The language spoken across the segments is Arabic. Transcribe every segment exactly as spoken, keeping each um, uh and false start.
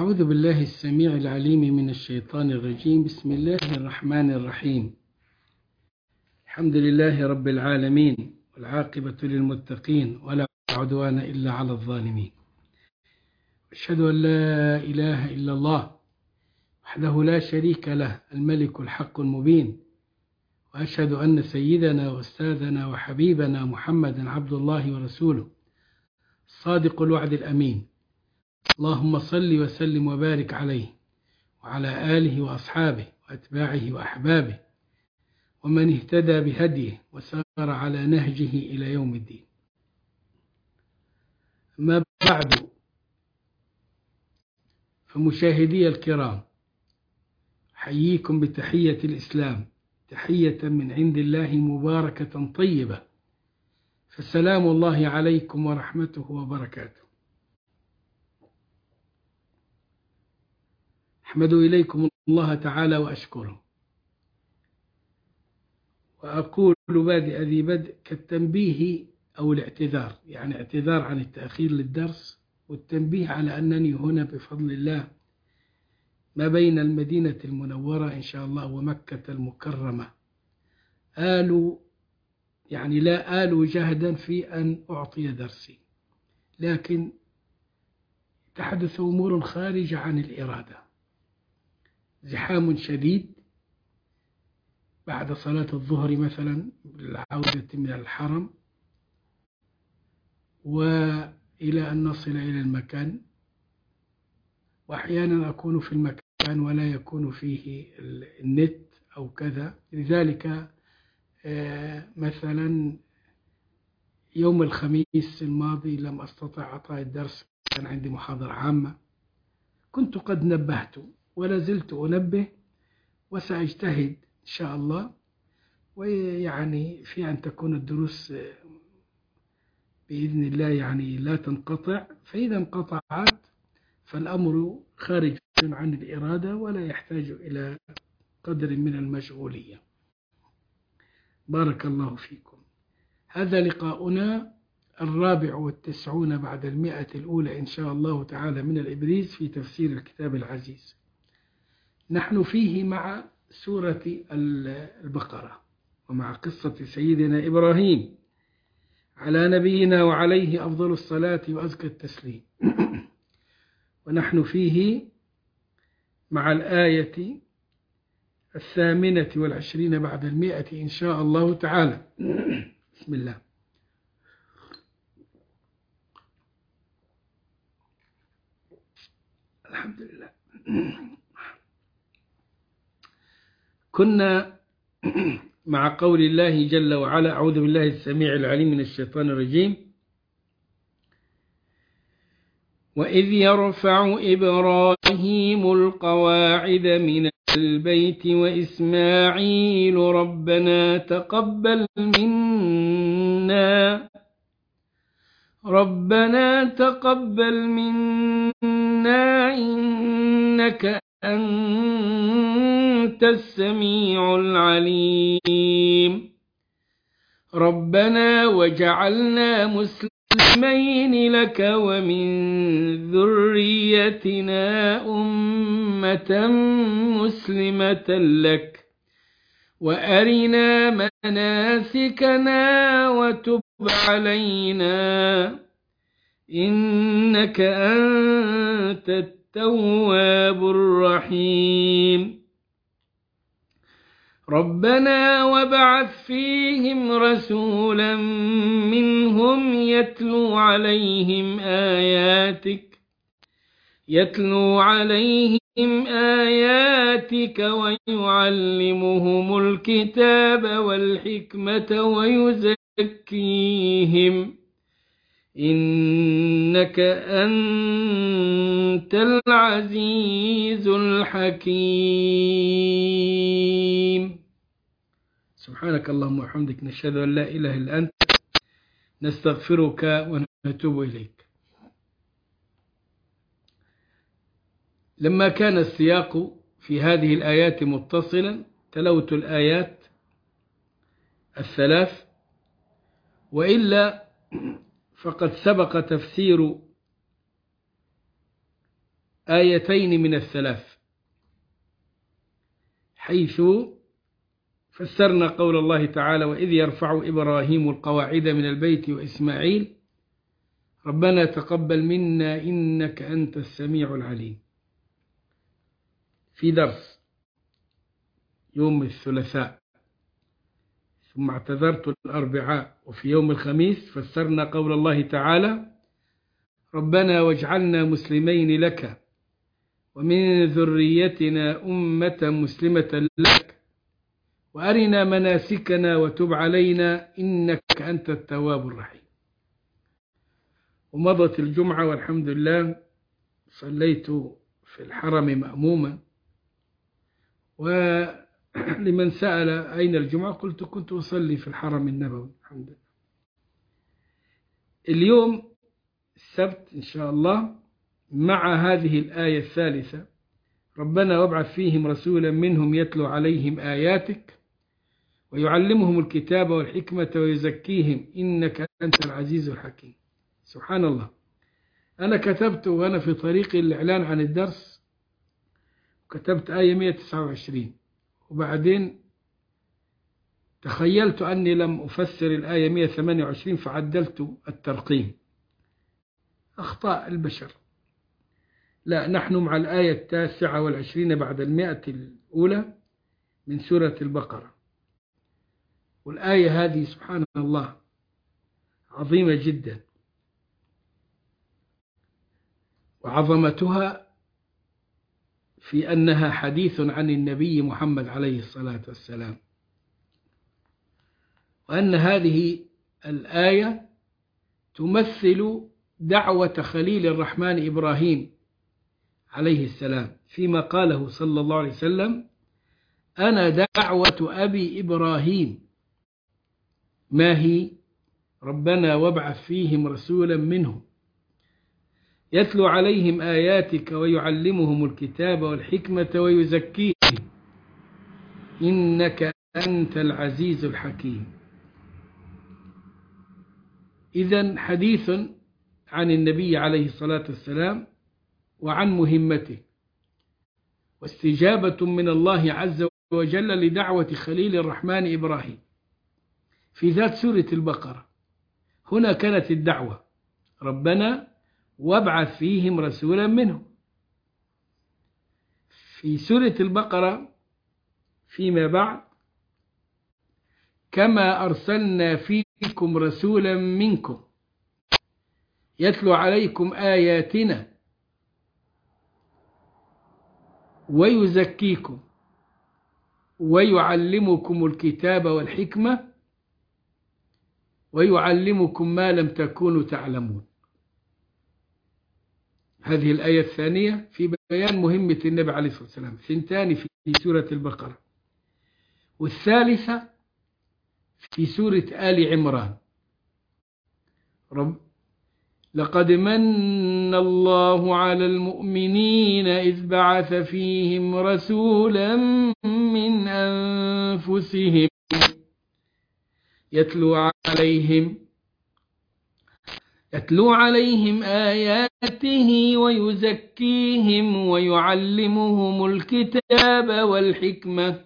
أعوذ بالله السميع العليم من الشيطان الرجيم. بسم الله الرحمن الرحيم. الحمد لله رب العالمين، والعاقبة للمتقين، ولا عدوان إلا على الظالمين. أشهد أن لا إله إلا الله وحده لا شريك له، الملك الحق المبين. وأشهد أن سيدنا وأستاذنا وحبيبنا محمدا عبد الله ورسوله، الصادق الوعد الأمين. اللهم صل وسلم وبارك عليه وعلى آله وأصحابه وأتباعه وأحبابه ومن اهتدى بهديه وسار على نهجه إلى يوم الدين. ما بعد، فمشاهدي الكرام، حييكم بتحية الإسلام، تحية من عند الله مباركة طيبة، فالسلام الله عليكم ورحمته وبركاته. أحمد إليكم الله تعالى وأشكره، وأقول بادئ ذي بدء كالتنبيه أو الاعتذار، يعني اعتذار عن التأخير للدرس، والتنبيه على أنني هنا بفضل الله ما بين المدينة المنورة إن شاء الله ومكة المكرمة، آل يعني لا آل جهدا في أن أعطي درسي، لكن تحدث أمور خارجة عن الإرادة. زحام شديد بعد صلاة الظهر مثلا للعودة من الحرم، وإلى أن نصل إلى المكان، وأحيانا أكون في المكان ولا يكون فيه النت أو كذا. لذلك مثلا يوم الخميس الماضي لم أستطع إعطاء الدرس، كان عندي محاضرة عامة، كنت قد نبهت ولا زلت أنبه، وسأجتهد إن شاء الله، ويعني في أن تكون الدروس بإذن الله يعني لا تنقطع، فإذا انقطعت فالأمر خارج عن الإرادة ولا يحتاج إلى قدر من المشغولية. بارك الله فيكم. هذا لقاؤنا الرابع والتسعون بعد المئة الأولى إن شاء الله تعالى من الإبريز في تفسير الكتاب العزيز. نحن فيه مع سورة البقرة ومع قصة سيدنا إبراهيم على نبينا وعليه أفضل الصلاة وأزكى التسليم. ونحن فيه مع الآية الثامنة والعشرين بعد المئة إن شاء الله تعالى. بسم الله. الحمد لله. كنا مع قول الله جل وعلا: أعوذ بالله السميع العليم من الشيطان الرجيم. وإذ يرفع إبراهيم القواعد من البيت وإسماعيل ربنا تقبل منا ربنا تقبل منا إنك أنت السميع العليم ربنا وجعلنا مسلمين لك ومن ذريتنا أمة مسلمة لك وأرنا مناسكنا وتب علينا إنك أنت التواب الرحيم ربنا وابعث فيهم رسولا منهم يتلو عليهم آياتك يتلو عليهم آياتك ويعلمهم الكتاب والحكمة ويزكيهم إنك أنت العزيز الحكيم. سبحانك اللهم وبحمدك، نشهد أن لا إله إلا أنت، نستغفرك ونتوب إليك. لما كان السياق في هذه الآيات متصلا تلوت الآيات الثلاث، وإلا فقد سبق تفسير آيتين من الثلاث، حيث فسرنا قول الله تعالى: وإذ يرفع إبراهيم القواعد من البيت وإسماعيل ربنا تقبل منا إنك أنت السميع العليم، في درس يوم الثلاثاء، ثم اعتذرت الأربعاء، وفي يوم الخميس فسرنا قول الله تعالى: ربنا واجعلنا مسلمين لك ومن ذريتنا أمة مسلمة لك وأرنا مناسكنا وتب علينا إنك أنت التواب الرحيم. ومضت الجمعة والحمد لله، صليت في الحرم مأموما، ولمن سأل أين الجمعة قلت كنت أصلي في الحرم النبوي الحمد لله. اليوم السبت إن شاء الله مع هذه الآية الثالثة: ربنا وابعث فيهم رسولا منهم يتلو عليهم آياتك ويعلمهم الكتاب والحكمة ويزكيهم إنك أنت العزيز الحكيم. سبحان الله، أنا كتبت وأنا في طريق الإعلان عن الدرس، كتبت آية مئة وتسعة وعشرين، وبعدين تخيلت أني لم أفسر الآية مئة وثمانية وعشرين فعدلت الترقيم. أخطاء البشر. لا، نحن مع الآية التاسعة والعشرين بعد المئة الأولى من سورة البقرة، والآية هذه سبحان الله عظيمة جدا، وعظمتها في أنها حديث عن النبي محمد عليه الصلاة والسلام، وأن هذه الآية تمثل دعوة خليل الرحمن إبراهيم عليه السلام فيما قاله صلى الله عليه وسلم: أنا دعوة أبي إبراهيم. ما هي؟ ربنا وابعث فيهم رسولا منهم يتلو عليهم آياتك ويعلمهم الكتاب والحكمة ويزكيهم إنك أنت العزيز الحكيم. إذن حديث عن النبي عليه الصلاة والسلام وعن مهمته، واستجابة من الله عز وجل لدعوة خليل الرحمن إبراهيم في ذات سورة البقرة. هنا كانت الدعوة: ربنا وابعث فيهم رسولا منهم. في سورة البقرة فيما بعد: كما أرسلنا فيكم رسولا منكم يتلو عليكم آياتنا ويزكيكم ويعلمكم الكتاب والحكمة ويعلمكم ما لم تكونوا تعلمون. هذه الآية الثانية في بيان مهمة النبي عليه الصلاة والسلام، ثنتان في سورة البقرة، والثالثة في سورة آل عمران: رب لقد من الله على المؤمنين إذ بعث فيهم رسولا من أنفسهم يتلو عليهم يتلو عليهم آياته ويزكيهم ويعلمهم الكتاب والحكمة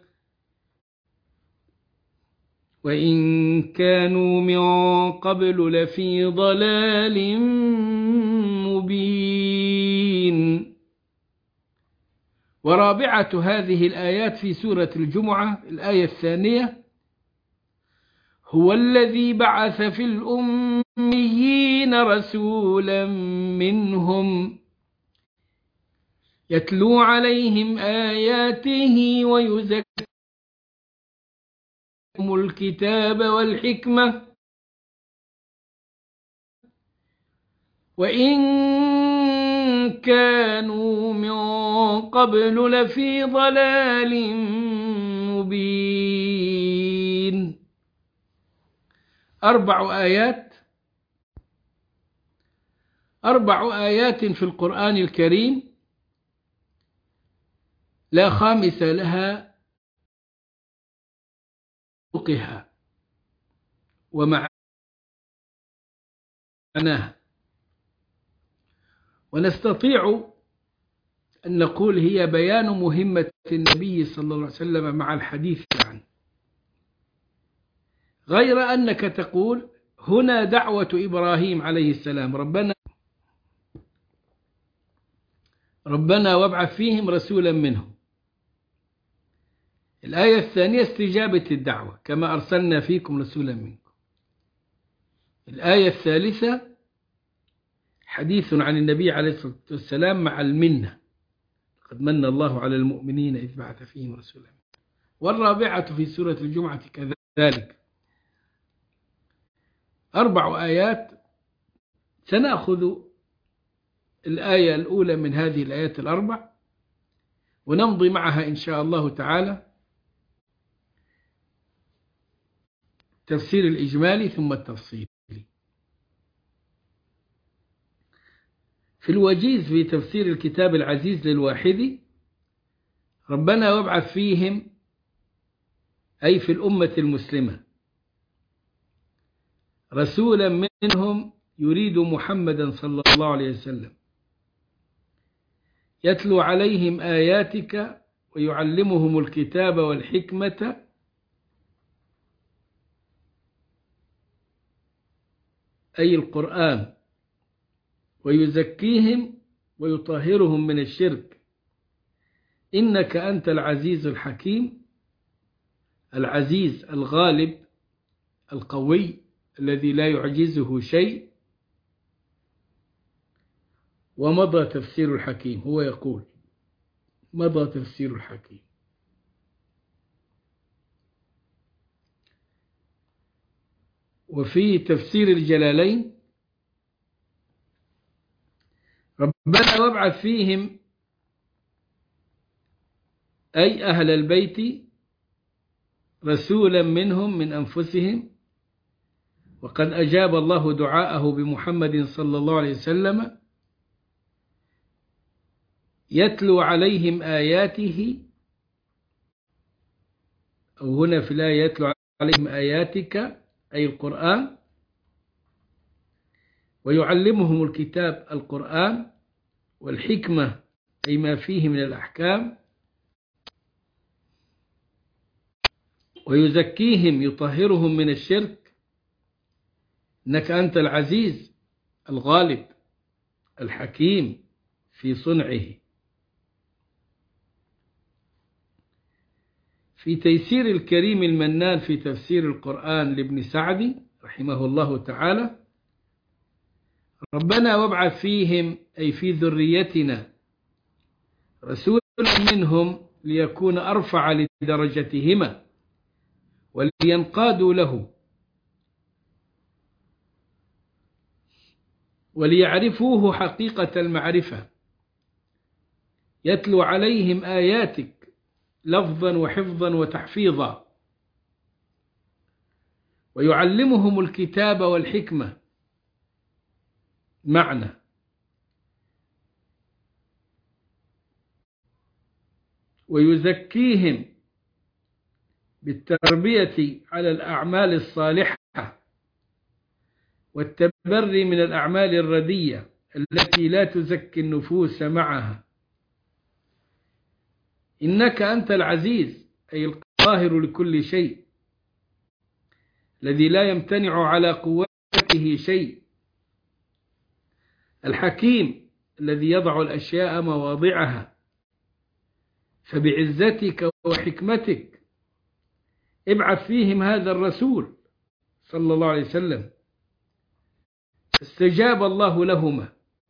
وإن كانوا من قبل لفي ضلال مبين. ورابعة هذه الآيات في سورة الجمعة الآية الثانية: هو الذي بعث في الأميين رسولا منهم يتلو عليهم آياته ويزكيهم الكتاب والحكمة وإن كانوا من قبل لفي ضلال مبين. أربع آيات أربع آيات في القرآن الكريم لا خامس لها فقها ومعناها، ونستطيع أن نقول هي بيان مهمة النبي صلى الله عليه وسلم مع الحديث عنه، غير أنك تقول هنا دعوة إبراهيم عليه السلام، ربنا ربنا وابعث فيهم رسولا منهم. الآية الثانية استجابة الدعوة كما أرسلنا فيكم رسولا منكم. الآية الثالثة حديث عن النبي عليه الصلاة والسلام مع المنة، قد من الله على المؤمنين إذ بعث فيهم رسولا. والرابعة في سورة الجمعة كذلك، أربع آيات. سنأخذ الآية الأولى من هذه الآيات الأربع ونمضي معها إن شاء الله تعالى تفسير الإجمالي ثم التفصيلي. في الوجيز في تفسير الكتاب العزيز للواحدي، ربنا وابعث فيهم أي في الأمة المسلمة رسولا منهم يريد محمدا صلى الله عليه وسلم يتلو عليهم آياتك ويعلمهم الكتاب والحكمة أي القرآن ويزكيهم ويطهرهم من الشرك إنك أنت العزيز الحكيم. العزيز الغالب القوي الذي لا يعجزه شيء. ومضى تفسير الحكيم، هو يقول مضى تفسير الحكيم. وفي تفسير الجلالين ربنا وابعث فيهم أي أهل البيت رسولا منهم من أنفسهم، وقد أجاب الله دعاءه بمحمد صلى الله عليه وسلم يتلو عليهم آياته، أو هنا في الآية يتلو عليهم آياتك أي القرآن ويعلمهم الكتاب القرآن والحكمة أي ما فيه من الأحكام ويزكيهم يطهرهم من الشرك إنك أنت العزيز الغالب الحكيم في صنعه. في تيسير الكريم المنان في تفسير القرآن لابن سعدي رحمه الله تعالى ربنا وابعث فيهم أي في ذريتنا رسولا منهم ليكون أرفع لدرجتهما ولينقادوا له وليعرفوه حقيقة المعرفة يتلو عليهم آياتك لفظا وحفظا وتحفيظا ويعلمهم الكتاب والحكمة معنى ويزكيهم بالتربية على الأعمال الصالحة والتبري من الأعمال الردية التي لا تزكي النفوس معها إنك أنت العزيز أي القاهر لكل شيء الذي لا يمتنع على قوته شيء الحكيم الذي يضع الأشياء مواضعها فبعزتك وحكمتك ابعث فيهم هذا الرسول صلى الله عليه وسلم. استجاب الله لهما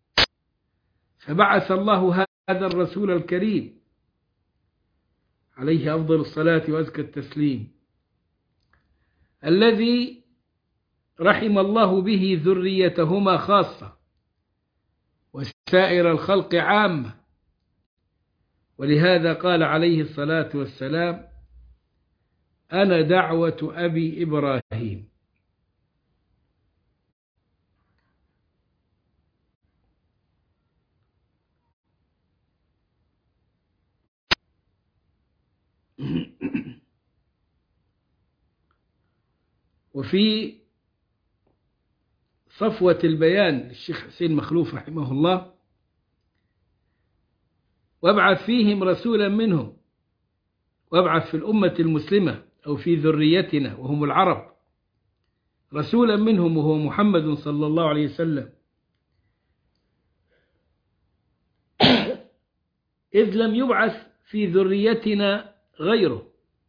فبعث الله هذا الرسول الكريم عليه أفضل الصلاة وأزكى التسليم الذي رحم الله به ذريتهما خاصة وسائر الخلق عامة. ولهذا قال عليه الصلاة والسلام أنا دعوة أبي إبراهيم. وفي صفوة البيان الشيخ حسين مخلوف رحمه الله وابعث فيهم رسولا منهم، وابعث في الأمة المسلمة أو في ذريتنا وهم العرب رسولا منهم وهو محمد صلى الله عليه وسلم، إذ لم يبعث في ذريتنا غيره،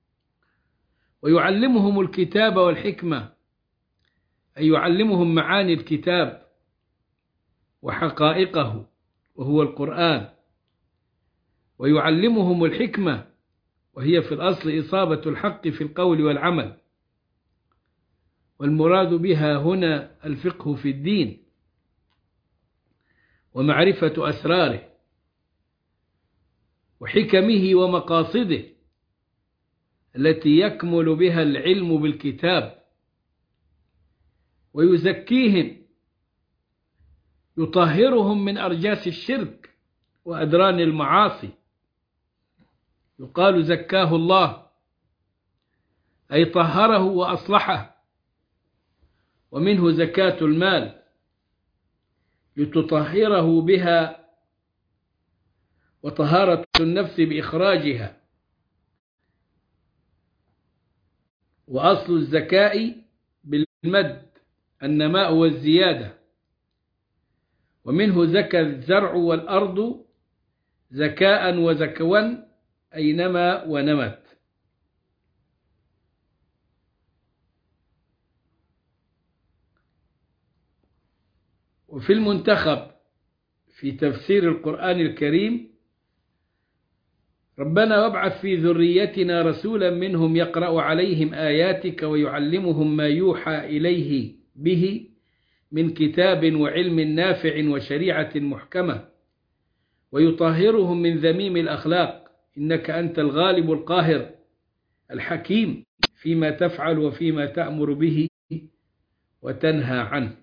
ويعلمهم الكتاب والحكمة، أي يعلمهم معاني الكتاب وحقائقه وهو القرآن، ويعلمهم الحكمة وهي في الأصل إصابة الحق في القول والعمل، والمراد بها هنا الفقه في الدين ومعرفة أسراره وحكمه ومقاصده التي يكمل بها العلم بالكتاب، ويزكيهم يطهرهم من أرجاس الشرك وأدران المعاصي. يقال زكاه الله أي طهره وأصلحه، ومنه زكاة المال لتطهره بها، وطهارة النفس بإخراجها. وأصل الزكاة بالمد النماء والزيادة، ومنه زكى الزرع والأرض زكاء وزكوا أي نما ونمت. وفي المنتخب في تفسير القرآن الكريم: ربنا وابعث في ذريتنا رسولا منهم يقرأ عليهم آياتك ويعلمهم ما يوحى إليه به من كتاب وعلم نافع وشريعة محكمة، ويطهرهم من ذميم الأخلاق، إنك أنت الغالب القاهر الحكيم فيما تفعل وفيما تأمر به وتنهى عنه.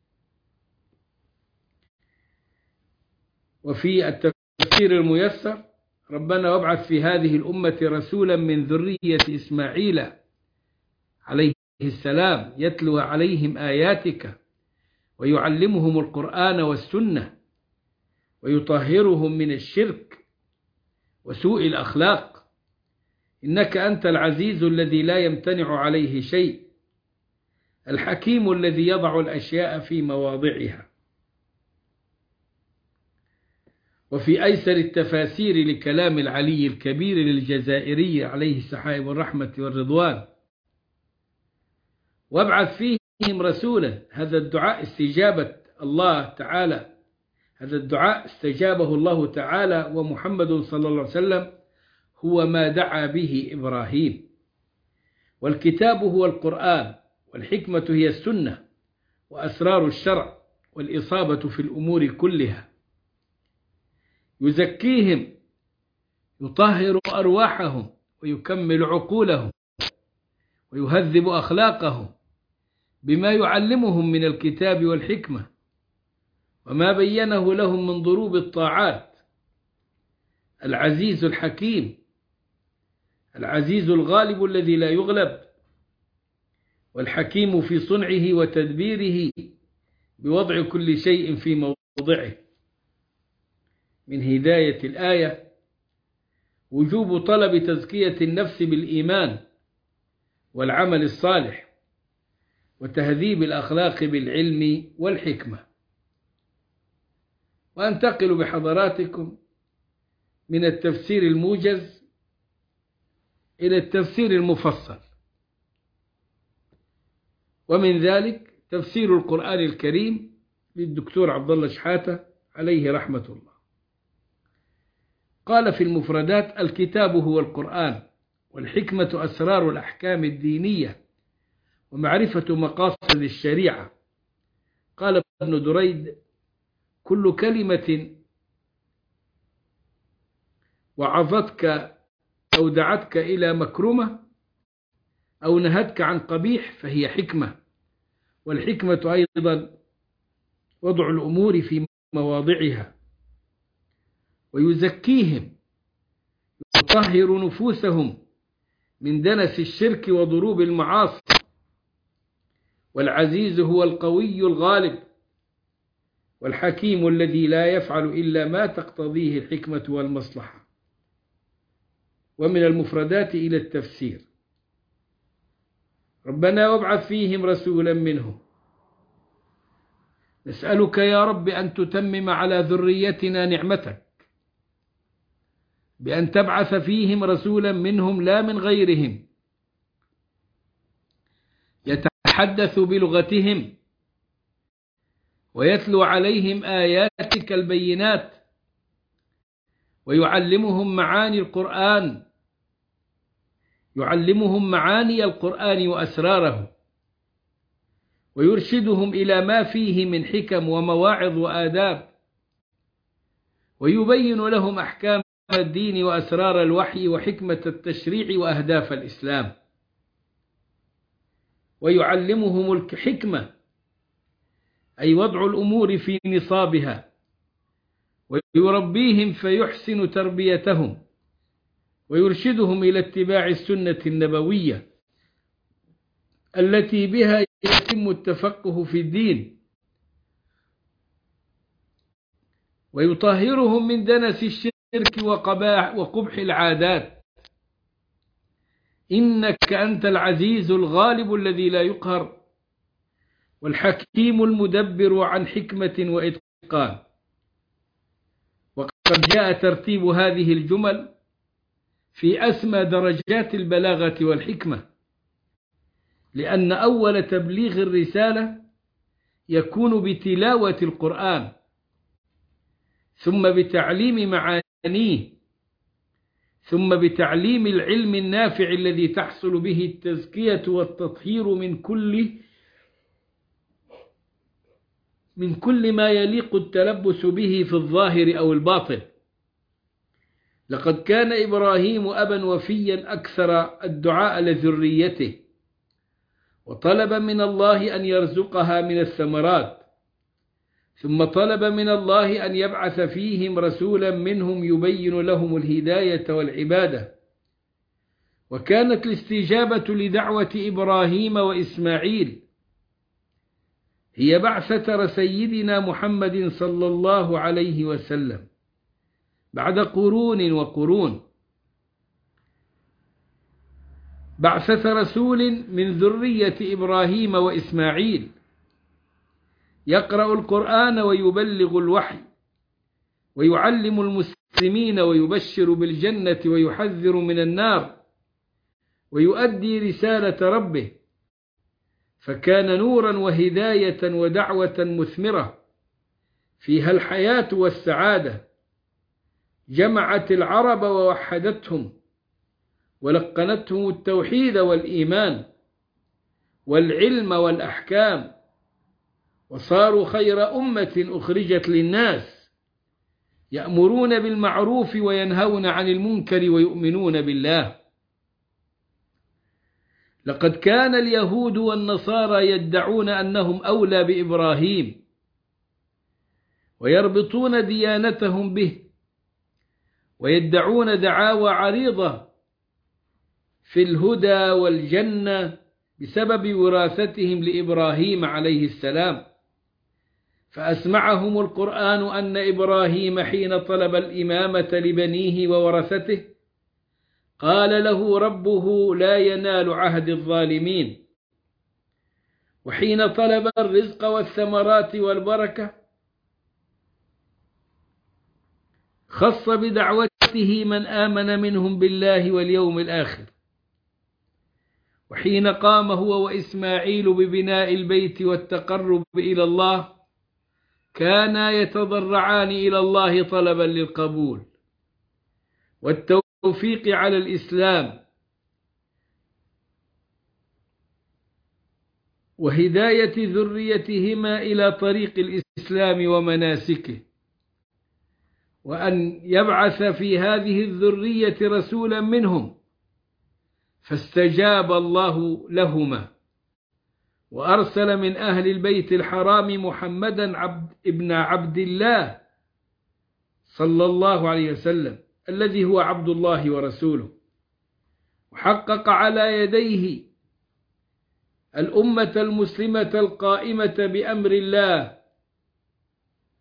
وفي التفسير الميسر: ربنا وابعث في هذه الأمة رسولا من ذرية إسماعيل عليه السلام يتلو عليهم آياتك ويعلمهم القرآن والسنة ويطهرهم من الشرك وسوء الأخلاق، إنك أنت العزيز الذي لا يمتنع عليه شيء، الحكيم الذي يضع الأشياء في مواضعها. وفي أيسر التفاسير لكلام العلي الكبير للجزائري عليه سحائب الرحمة والرضوان: وابعث فيهم رسولا، هذا الدعاء استجابة الله تعالى، هذا الدعاء استجابه الله تعالى، ومحمد صلى الله عليه وسلم هو ما دعا به إبراهيم. والكتاب هو القرآن، والحكمة هي السنة، وأسرار الشرع والإصابة في الأمور كلها. يزكيهم يطهر أرواحهم ويكمل عقولهم ويهذب أخلاقهم بما يعلمهم من الكتاب والحكمة وما بينه لهم من ضروب الطاعات. العزيز الحكيم، العزيز الغالب الذي لا يغلب، والحكيم في صنعه وتدبيره بوضع كل شيء في موضعه. من هداية الآية وجوب طلب تزكية النفس بالإيمان والعمل الصالح وتهذيب الأخلاق بالعلم والحكمة. وأنتقل بحضراتكم من التفسير الموجز إلى التفسير المفصل، ومن ذلك تفسير القرآن الكريم للدكتور عبد الله شحاتة عليه رحمة الله. قال في المفردات: الكتاب هو القرآن، والحكمة أسرار الأحكام الدينية ومعرفة مقاصد الشريعة. قال ابن دريد: كل كلمة وعظتك أو دعتك إلى مكرمة أو نهتك عن قبيح فهي حكمة. والحكمة أيضا وضع الأمور في مواضعها. ويزكيهم يطهر نفوسهم من دنس الشرك وضروب المعاصي. والعزيز هو القوي الغالب والحكيم الذي لا يفعل إلا ما تقتضيه الحكمة والمصلحة. ومن المفردات إلى التفسير: ربنا وابعث فيهم رسولا منهم. نسألك يا رب أن تتمم على ذريتنا نعمتك بأن تبعث فيهم رسولا منهم لا من غيرهم، يتحدث بلغتهم ويتلو عليهم آياتك البينات ويعلمهم معاني القرآن يعلمهم معاني القرآن وأسراره، ويرشدهم إلى ما فيه من حكم ومواعظ وآداب، ويبين لهم أحكام الدين وأسرار الوحي وحكمة التشريع وأهداف الإسلام، ويعلمهم الحكمة أي وضع الأمور في نصابها، ويربيهم فيحسن تربيتهم، ويرشدهم إلى اتباع السنة النبوية التي بها يتم التفقه في الدين، ويطهرهم من دنس الشرك وقبح العادات. إنك أنت العزيز الغالب الذي لا يقهر، والحكيم المدبر عن حكمة وإتقان. وقد جاء ترتيب هذه الجمل في أسمى درجات البلاغة والحكمة، لأن أول تبليغ الرسالة يكون بتلاوة القرآن، ثم بتعليم معانيه، ثم بتعليم العلم النافع الذي تحصل به التزكية والتطهير من كل من كل ما يليق التلبس به في الظاهر أو الباطن. لقد كان إبراهيم أبا وفيا أكثر الدعاء لذريته، وطلب من الله أن يرزقها من الثمرات، ثم طلب من الله أن يبعث فيهم رسولا منهم يبين لهم الهداية والعبادة. وكانت الاستجابة لدعوة إبراهيم وإسماعيل هي بعثة سيدنا محمد صلى الله عليه وسلم بعد قرون وقرون، بعثة رسول من ذرية إبراهيم وإسماعيل يقرأ القرآن ويبلغ الوحي ويعلم المسلمين ويبشر بالجنة ويحذر من النار ويؤدي رسالة ربه، فكان نورا وهداية ودعوة مثمرة فيها الحياة والسعادة، جمعت العرب ووحدتهم ولقنتهم التوحيد والإيمان والعلم والأحكام، وصاروا خير أمة أخرجت للناس، يأمرون بالمعروف وينهون عن المنكر ويؤمنون بالله. لقد كان اليهود والنصارى يدعون أنهم أولى بإبراهيم ويربطون ديانتهم به، ويدعون دعاوى عريضة في الهدى والجنة بسبب وراثتهم لإبراهيم عليه السلام. فأسمعهم القرآن أن إبراهيم حين طلب الإمامة لبنيه وورثته قال له ربه لا ينال عهد الظالمين، وحين طلب الرزق والثمرات والبركة خص بدعوته من آمن منهم بالله واليوم الآخر، وحين قام هو وإسماعيل ببناء البيت والتقرب إلى الله كانا يتضرعان إلى الله طلبا للقبول والتوفيق على الإسلام وهداية ذريتهما إلى طريق الإسلام ومناسكه، وأن يبعث في هذه الذرية رسولا منهم، فاستجاب الله لهما وأرسل من أهل البيت الحرام محمدا عبد ابن عبد الله صلى الله عليه وسلم الذي هو عبد الله ورسوله، وحقق على يديه الأمة المسلمة القائمة بأمر الله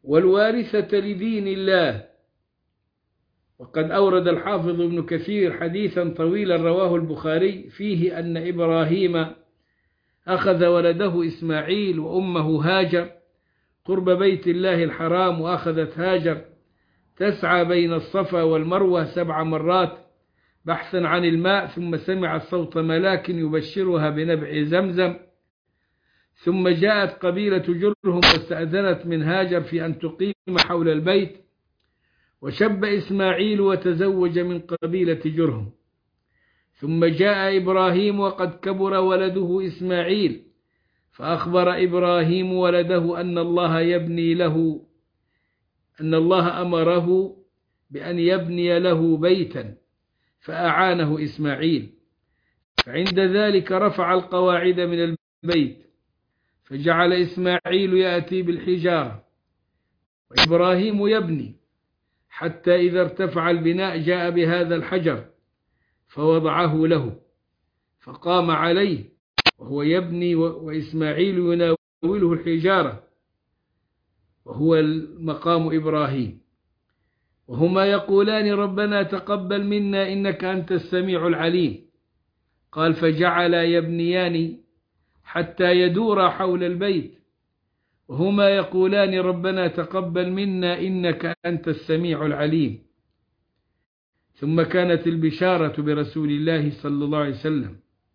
والوارثة لدين الله. وقد أورد الحافظ ابن كثير حديثا طويلا رواه البخاري فيه أن إبراهيم أخذ ولده إسماعيل وأمه هاجر قرب بيت الله الحرام، وأخذت هاجر تسعى بين الصفا والمروة سبع مرات بحثا عن الماء، ثم سمعت صوت ملاك يبشرها بنبع زمزم، ثم جاءت قبيلة جرهم واستأذنت من هاجر في أن تقيم حول البيت، وشب إسماعيل وتزوج من قبيلة جرهم. ثم جاء إبراهيم وقد كبر ولده إسماعيل، فأخبر إبراهيم ولده أن الله يبني له أن الله أمره بأن يبني له بيتا، فأعانه إسماعيل. فعند ذلك رفع القواعد من البيت، فجعل إسماعيل يأتي بالحجارة وإبراهيم يبني، حتى إذا ارتفع البناء جاء بهذا الحجر فوضعه له، فقام عليه وهو يبني وإسماعيل يناوله الحجارة، وهو المقام إبراهيم، وهما يقولان ربنا تقبل منا إنك أنت السميع العليم. قال فجعل يبنيان حتى يدور حول البيت، وهما يقولان ربنا تقبل منا إنك أنت السميع العليم. ثم كانت البشارة برسول الله صلى الله عليه وسلم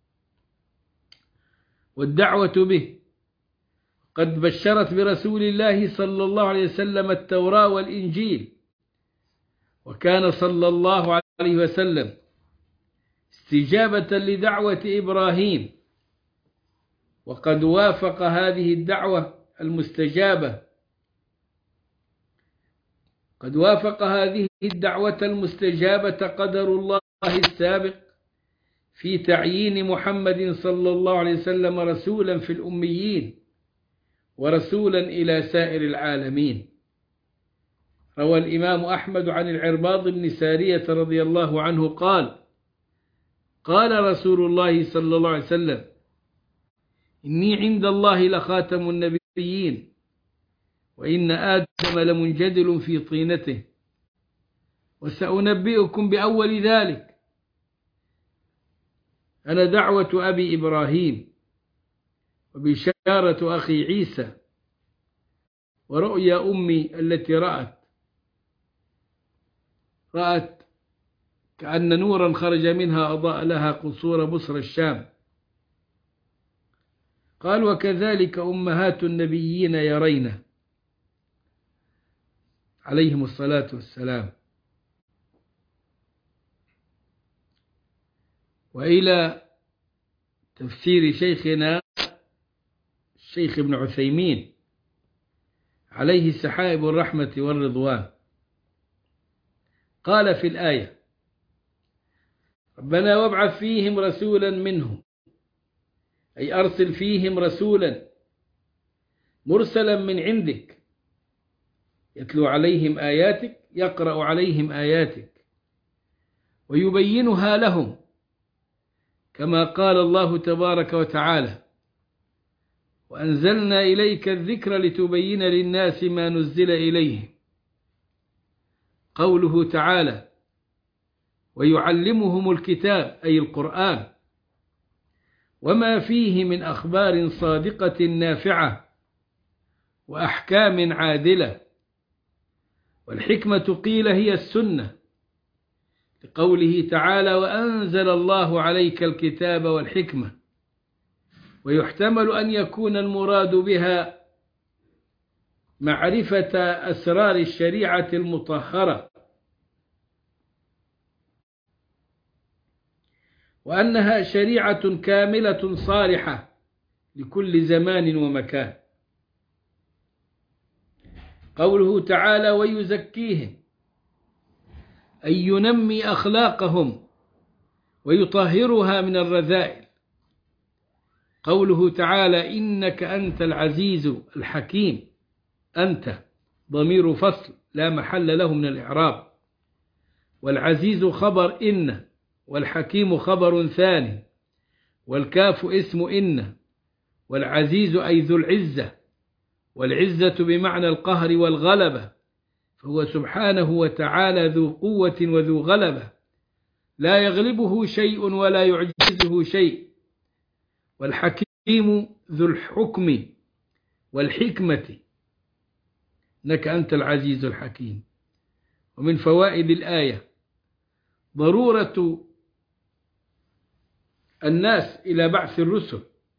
والدعوة به. قد بشرت برسول الله صلى الله عليه وسلم التوراة والإنجيل، وكان صلى الله عليه وسلم استجابة لدعوة إبراهيم، وقد وافق هذه الدعوة المستجابة قد وافق هذه الدعوة المستجابة قدر الله السابق في تعيين محمد صلى الله عليه وسلم رسولا في الأميين ورسولا إلى سائر العالمين. روى الإمام أحمد عن العرباض بن سارية رضي الله عنه قال: قال رسول الله صلى الله عليه وسلم: إني عند الله لخاتم النبيين، وإن آدم لمنجدل في طينته، وسأنبئكم بأول ذلك. أنا دعوة أبي إبراهيم، وبشارة أخي عيسى، ورؤيا أمي التي رأت رأت كأن نورا خرج منها أضاء لها قصور بصر الشام. قال: وكذلك أمهات النبيين يرين عليهم الصلاة والسلام. وإلى تفسير شيخنا الشيخ ابن عثيمين عليه سحائب الرحمة والرضوان، قال في الآية: ربنا وابعث فيهم رسولا منهم، أي أرسل فيهم رسولا مرسلا من عندك يتلو عليهم آياتك، يقرأ عليهم آياتك ويبينها لهم، كما قال الله تبارك وتعالى: وأنزلنا إليك الذكر لتبين للناس ما نزل إليهم. قوله تعالى: ويعلمهم الكتاب، أي القرآن، وما فيه من أخبار صادقة نافعة وأحكام عادلة. والحكمة قيل هي السنة، لقوله تعالى: وأنزل الله عليك الكتاب والحكمة. ويحتمل أن يكون المراد بها معرفة أسرار الشريعة المطهرة، وأنها شريعة كاملة صالحة لكل زمان ومكان. قوله تعالى: ويزكيهم، أي ينمي أخلاقهم ويطهرها من الرذائل. قوله تعالى: إنك أنت العزيز الحكيم، أنت ضمير فصل لا محل له من الإعراب، والعزيز خبر إن، والحكيم خبر ثاني، والكاف اسم إن، والعزيز أي ذو العزة، والعزة بمعنى القهر والغلبة، فهو سبحانه وتعالى ذو قوة وذو غلبة لا يغلبه شيء ولا يعجزه شيء. والحكيم ذو الحكم والحكمة، إنك أنت العزيز الحكيم. ومن فوائد الآية ضرورة الناس إلى بعث الرسل،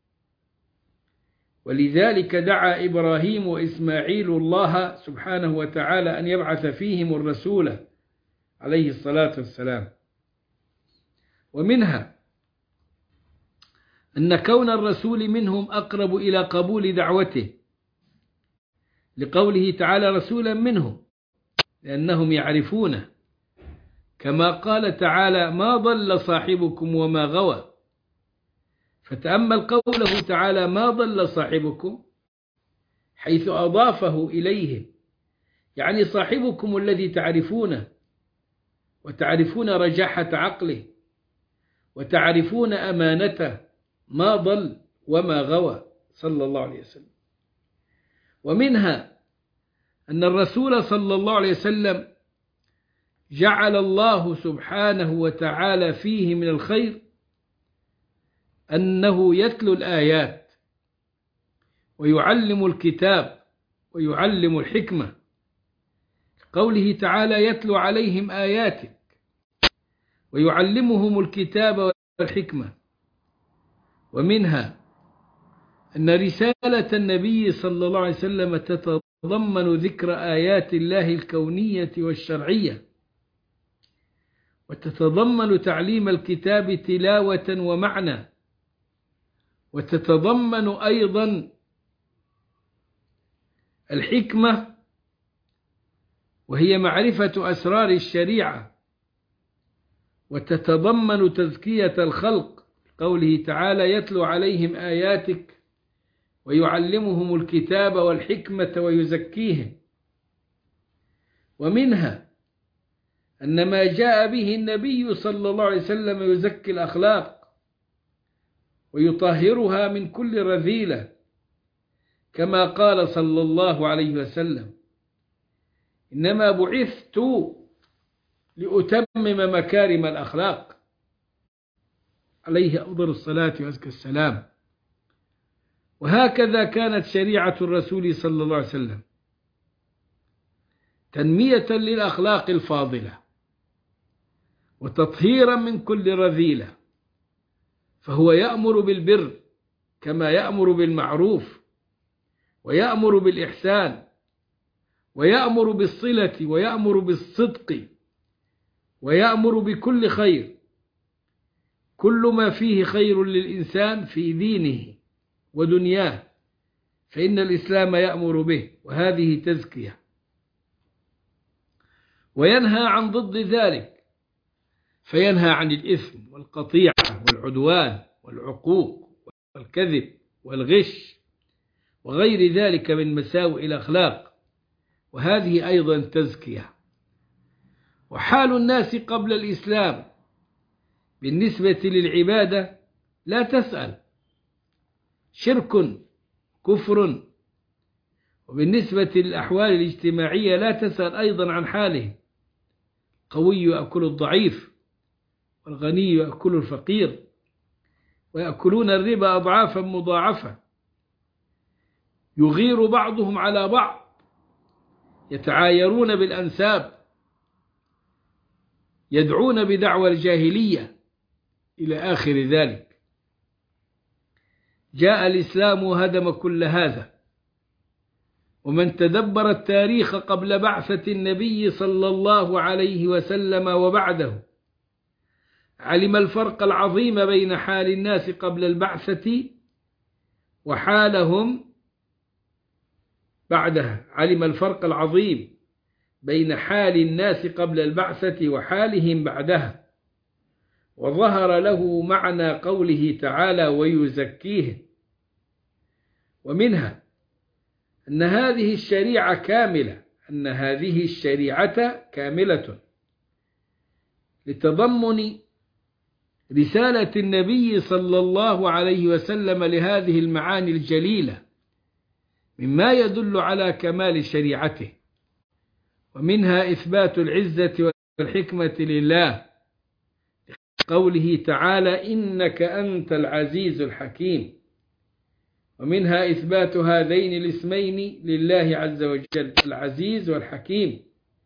ولذلك دعا إبراهيم وإسماعيل الله سبحانه وتعالى أن يبعث فيهم الرسول عليه الصلاة والسلام. ومنها أن كون الرسول منهم أقرب إلى قبول دعوته، لقوله تعالى رسولا منهم، لأنهم يعرفونه، كما قال تعالى ما ضل صاحبكم وما غوى. فتأمل قوله تعالى ما ضل صاحبكم حيث أضافه إليهم، يعني صاحبكم الذي تعرفونه وتعرفون رجاحة عقله وتعرفون أمانته، ما ضل وما غوى صلى الله عليه وسلم. ومنها أن الرسول صلى الله عليه وسلم جعل الله سبحانه وتعالى فيه من الخير أنه يتلو الآيات ويعلم الكتاب ويعلم الحكمة، قوله تعالى يتلو عليهم آياتك ويعلمهم الكتاب والحكمة. ومنها أن رسالة النبي صلى الله عليه وسلم تتضمن ذكر آيات الله الكونية والشرعية، وتتضمن تعليم الكتاب تلاوة ومعنى، وتتضمن أيضا الحكمة وهي معرفة أسرار الشريعة، وتتضمن تزكية الخلق، قوله تعالى يتلو عليهم آياتك ويعلمهم الكتاب والحكمة ويزكيهم. ومنها أن ما جاء به النبي صلى الله عليه وسلم يزكي الأخلاق ويطهرها من كل رذيلة، كما قال صلى الله عليه وسلم إنما بعثت لأتمم مكارم الأخلاق، عليه أفضل الصلاة وأزكى السلام. وهكذا كانت شريعة الرسول صلى الله عليه وسلم تنمية للأخلاق الفاضلة وتطهيرا من كل رذيلة، فهو يأمر بالبر كما يأمر بالمعروف، ويأمر بالإحسان، ويأمر بالصلة، ويأمر بالصدق، ويأمر بكل خير، كل ما فيه خير للإنسان في دينه ودنياه فإن الإسلام يأمر به، وهذه تزكية. وينهى عن ضد ذلك، فينهى عن الإثم والقطيعة والعدوان والعقوق والكذب والغش وغير ذلك من مساوئ الأخلاق، وهذه أيضا تزكية. وحال الناس قبل الإسلام بالنسبة للعبادة لا تسأل، شرك كفر. وبالنسبة للأحوال الاجتماعية لا تسأل أيضا عن حاله، القوي يأكل الضعيف والغني يأكل الفقير، ويأكلون الربا أضعافا مضاعفة، يغير بعضهم على بعض، يتعايرون بالأنساب، يدعون بدعوى الجاهلية إلى آخر ذلك. جاء الإسلام وهدم كل هذا. ومن تدبر التاريخ قبل بعثة النبي صلى الله عليه وسلم وبعده علم الفرق العظيم بين حال الناس قبل البعثة وحالهم بعدها، علم الفرق العظيم بين حال الناس قبل البعثة وحالهم بعدها، وظهر له معنى قوله تعالى ويزكيهم. ومنها أن هذه الشريعة كاملة، أن هذه الشريعة كاملة لتضمن رسالة النبي صلى الله عليه وسلم لهذه المعاني الجليلة مما يدل على كمال شريعته، ومنها إثبات العزة والحكمة لله، قوله تعالى إنك أنت العزيز الحكيم، ومنها إثبات هذين الاسمين لله عز وجل، العزيز والحكيم،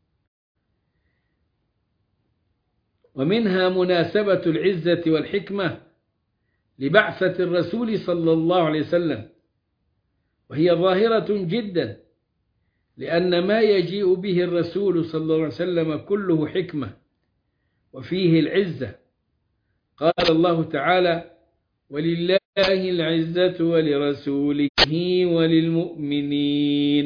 ومنها مناسبة العزة والحكمة لبعثة الرسول صلى الله عليه وسلم، وهي ظاهرة جدا، لأن ما يجيء به الرسول صلى الله عليه وسلم كله حكمة وفيه العزة. قال الله تعالى ولله العزة ولرسوله وللمؤمنين،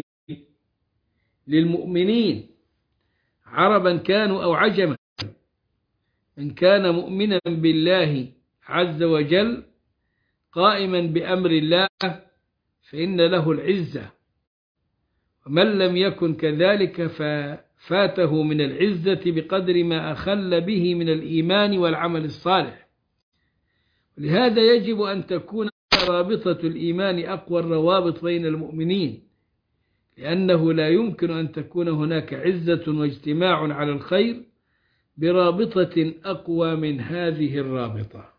للمؤمنين عربا كانوا أو عجما، إن كان مؤمنا بالله عز وجل قائما بأمر الله فإن له العزة، ومن لم يكن كذلك ففاته من العزة بقدر ما أخل به من الإيمان والعمل الصالح. لهذا يجب أن تكون رابطة الإيمان أقوى الروابط بين المؤمنين، لأنه لا يمكن أن تكون هناك عزة واجتماع على الخير برابطة أقوى من هذه الرابطة.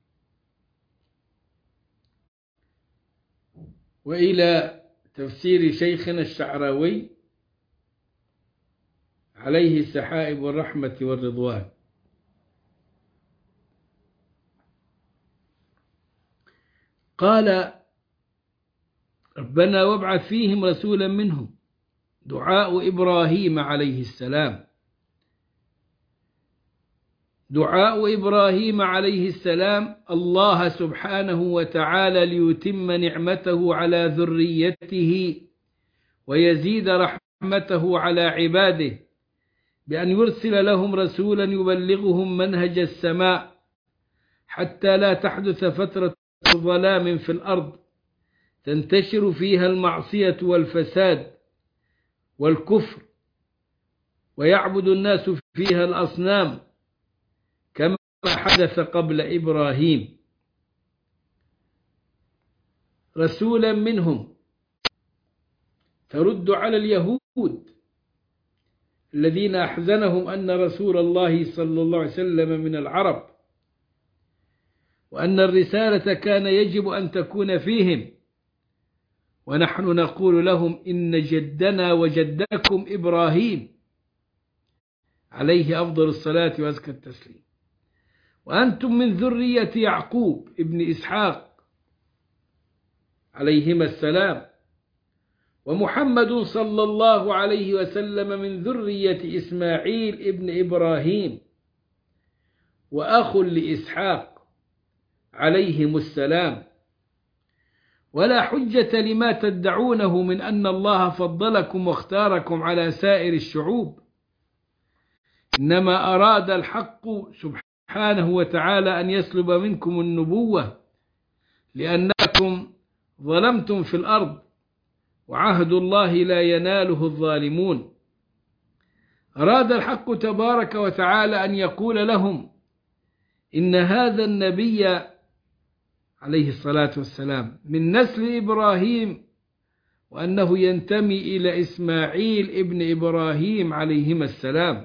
وإلى تفسير شيخنا الشعراوي عليه السحائب والرحمة والرضوان. قال ربنا وابعث فيهم رسولا منهم، دعاء إبراهيم عليه السلام، دعاء إبراهيم عليه السلام الله سبحانه وتعالى ليتم نعمته على ذريته ويزيد رحمته على عباده بأن يرسل لهم رسولا يبلغهم منهج السماء حتى لا تحدث فترة ظلام في الأرض تنتشر فيها المعصية والفساد والكفر ويعبد الناس فيها الأصنام كما حدث قبل إبراهيم. رسولا منهم ترد على اليهود الذين أحزنهم أن رسول الله صلى الله عليه وسلم من العرب، وأن الرسالة كان يجب أن تكون فيهم، ونحن نقول لهم إن جدنا وجدكم إبراهيم عليه أفضل الصلاة وأزكى التسليم، وأنتم من ذرية يعقوب ابن إسحاق عليهما السلام، ومحمد صلى الله عليه وسلم من ذرية إسماعيل ابن إبراهيم وأخ لإسحاق عليهم السلام. ولا حجة لما تدعونه من أن الله فضلكم واختاركم على سائر الشعوب، إنما أراد الحق سبحانه وتعالى أن يسلب منكم النبوة لأنكم ظلمتم في الأرض، وعهد الله لا يناله الظالمون. أراد الحق تبارك وتعالى أن يقول لهم إن هذا النبي عليه الصلاة والسلام من نسل إبراهيم، وأنه ينتمي إلى إسماعيل ابن إبراهيم عليهما السلام.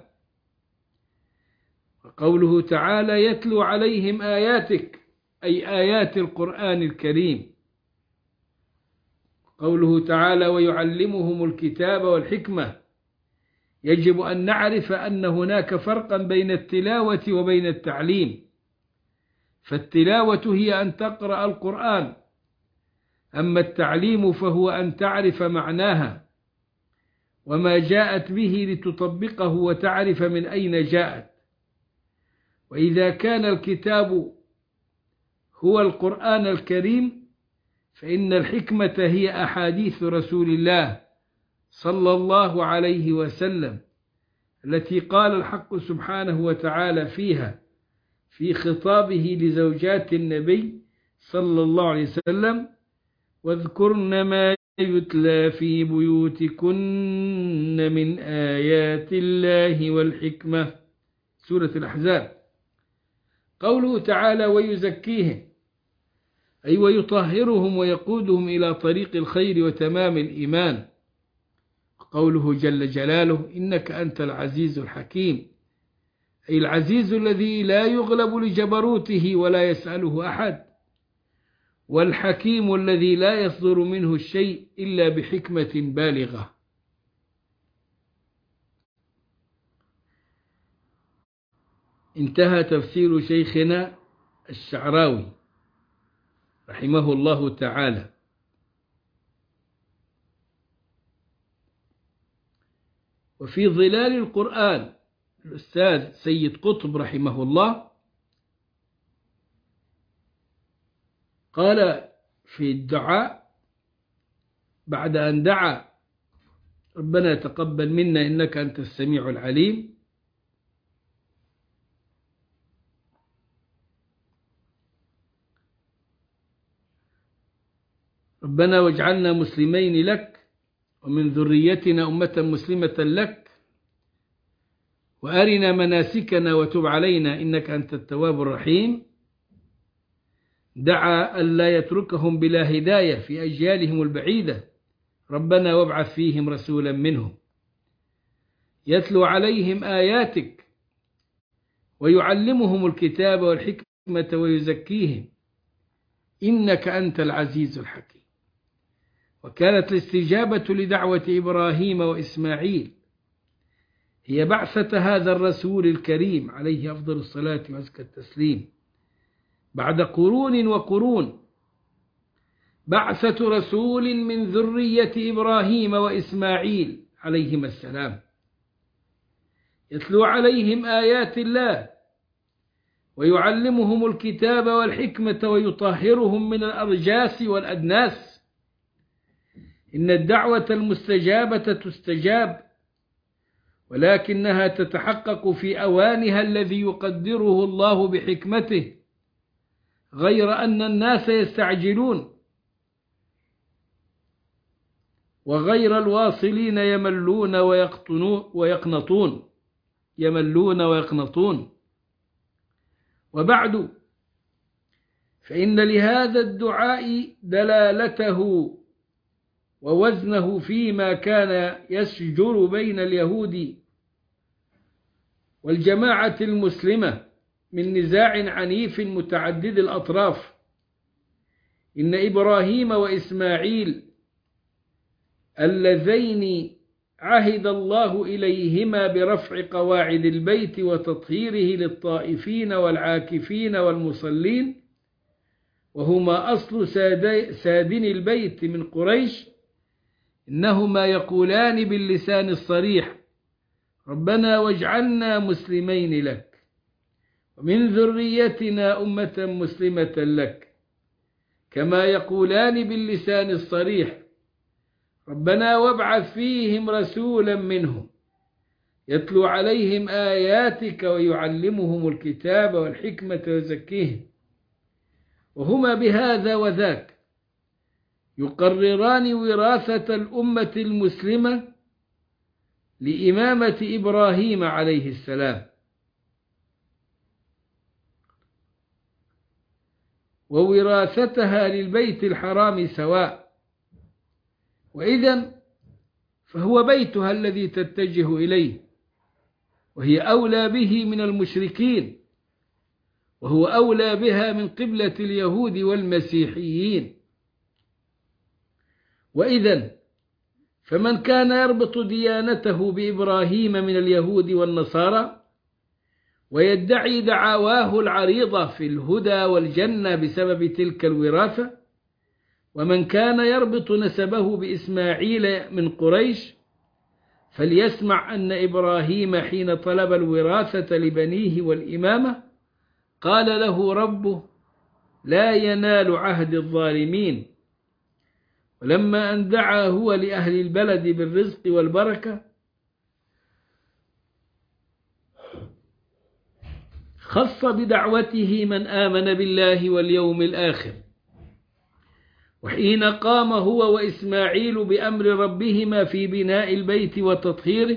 وقوله تعالى يتلو عليهم آياتك أي آيات القرآن الكريم. قوله تعالى ويعلمهم الكتاب والحكمة، يجب أن نعرف أن هناك فرقا بين التلاوة وبين التعليم، فالتلاوة هي أن تقرأ القرآن، أما التعليم فهو أن تعرف معناها وما جاءت به لتطبقه وتعرف من أين جاءت. وإذا كان الكتاب هو القرآن الكريم فإن الحكمة هي أحاديث رسول الله صلى الله عليه وسلم التي قال الحق سبحانه وتعالى فيها في خطابه لزوجات النبي صلى الله عليه وسلم واذكرن ما يتلى في بيوتكن من آيات الله والحكمة، سورة الأحزاب. قوله تعالى ويزكيهم، أي ويطهرهم ويقودهم إلى طريق الخير وتمام الإيمان. قوله جل جلاله إنك أنت العزيز الحكيم، أي العزيز الذي لا يغلب لجبروته ولا يسأله أحد، والحكيم الذي لا يصدر منه الشيء إلا بحكمة بالغة. انتهى تفسير شيخنا الشعراوي رحمه الله تعالى. وفي ظلال القرآن الأستاذ سيد قطب رحمه الله قال في الدعاء بعد أن دعا ربنا تقبل منا إنك أنت السميع العليم، ربنا واجعلنا مسلمين لك ومن ذريتنا أمة مسلمة لك وأرنا مناسكنا وتب علينا إنك أنت التواب الرحيم. دعا ألا يتركهم بلا هداية في أجيالهم البعيدة، ربنا وابعث فيهم رسولا منهم يتلو عليهم آياتك ويعلمهم الكتاب والحكمة ويزكيهم إنك أنت العزيز الحكيم. وكانت الاستجابة لدعوة إبراهيم وإسماعيل هي بعثة هذا الرسول الكريم عليه أفضل الصلاة وأزكى التسليم بعد قرون وقرون، بعثة رسول من ذرية إبراهيم وإسماعيل عليهما السلام يتلو عليهم آيات الله ويعلمهم الكتاب والحكمة ويطهرهم من الأرجاس والأدناس. إن الدعوة المستجابة تستجاب، ولكنها تتحقق في أوانها الذي يقدره الله بحكمته، غير أن الناس يستعجلون وغير الواصلين يملون ويقنطون يملون ويقنطون. وبعد، فإن لهذا الدعاء دلالته ووزنه فيما كان يشجر بين اليهود والجماعة المسلمة من نزاع عنيف متعدد الأطراف. إن إبراهيم وإسماعيل اللذين عهد الله إليهما برفع قواعد البيت وتطهيره للطائفين والعاكفين والمصلين، وهما أصل سادن البيت من قريش، إنهما يقولان باللسان الصريح ربنا واجعلنا مسلمين لك ومن ذريتنا أمة مسلمة لك، كما يقولان باللسان الصريح ربنا وابعث فيهم رسولا منهم يتلو عليهم آياتك ويعلمهم الكتاب والحكمة ويزكيهم. وهما بهذا وذاك يقرران وراثة الأمة المسلمة لإمامة إبراهيم عليه السلام، ووراثتها للبيت الحرام سواء، وإذن فهو بيتها الذي تتجه إليه، وهي أولى به من المشركين، وهو أولى بها من قبلة اليهود والمسيحيين. وإذن فمن كان يربط ديانته بإبراهيم من اليهود والنصارى ويدعي دعاواه العريضة في الهدى والجنة بسبب تلك الوراثة، ومن كان يربط نسبه بإسماعيل من قريش، فليسمع أن إبراهيم حين طلب الوراثة لبنيه والإمامة قال له ربه لا ينال عهد الظالمين. ولما أن دعا هو لأهل البلد بالرزق والبركة خص بدعوته من آمن بالله واليوم الآخر. وحين قام هو وإسماعيل بأمر ربهما في بناء البيت وتطهيره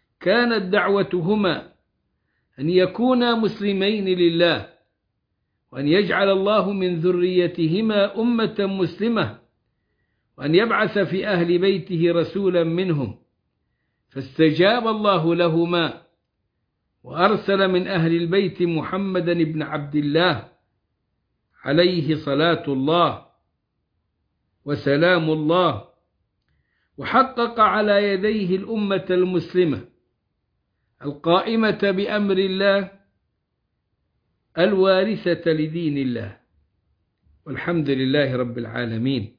كانت دعوتهما أن يكونا مسلمين لله وأن يجعل الله من ذريتهما أمة مسلمة، وأن يبعث في أهل بيته رسولا منهم، فاستجاب الله لهما وأرسل من أهل البيت محمدا بن عبد الله عليه صلاة الله وسلام الله، وحقق على يديه الأمة المسلمة القائمة بأمر الله الوارثة لدين الله، والحمد لله رب العالمين.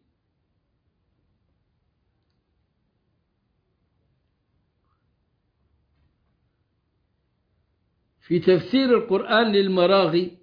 في تفسير القرآن للمراغي: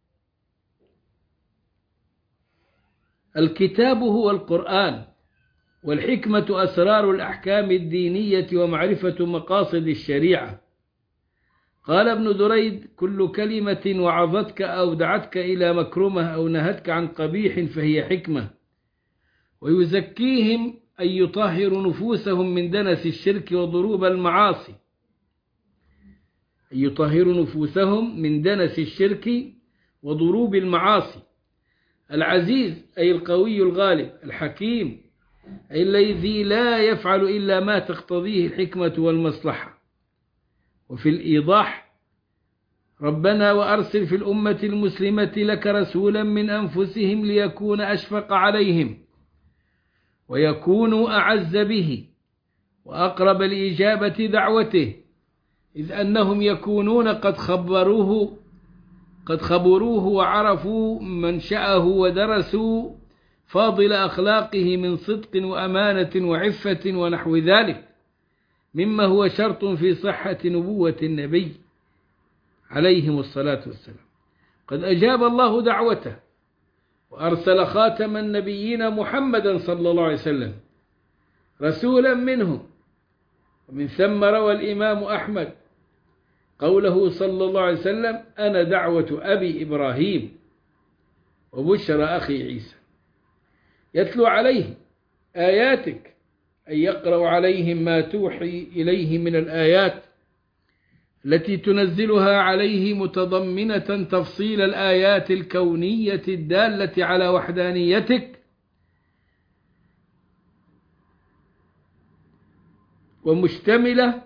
الكتاب هو القرآن، والحكمة أسرار الأحكام الدينية ومعرفة مقاصد الشريعة. قال ابن دريد: كل كلمة وعظتك أو دعتك إلى مكرمة أو نهتك عن قبيح فهي حكمة. ويزكيهم أي يطهر نفوسهم من دنس الشرك وضروب المعاصي، أي يطهر نفوسهم من دنس الشرك وضروب المعاصي. العزيز أي القوي الغالب. الحكيم أي الذي لا يفعل إلا ما تقتضيه الحكمة والمصلحة. وفي الإيضاح: ربنا وأرسل في الأمة المسلمة لك رسولا من أنفسهم ليكون أشفق عليهم ويكونوا أعز به وأقرب لإجابة دعوته، إذ أنهم يكونون قد خبروه قد خبروه وعرفوا منشأه ودرسوا فاضل أخلاقه من صدق وأمانة وعفة ونحو ذلك، مما هو شرط في صحة نبوة النبي عليهم الصلاة والسلام. قد أجاب الله دعوته وأرسل خاتم النبيين محمدا صلى الله عليه وسلم رسولا منهم. ومن ثم روى الإمام أحمد قوله صلى الله عليه وسلم: أنا دعوة أبي إبراهيم وبشرى أخي عيسى. يتلو عليهم آياتك، أي يقرأ عليهم ما توحي إليه من الآيات التي تنزلها عليه، متضمنة تفصيل الآيات الكونية الدالة على وحدانيتك ومشتملة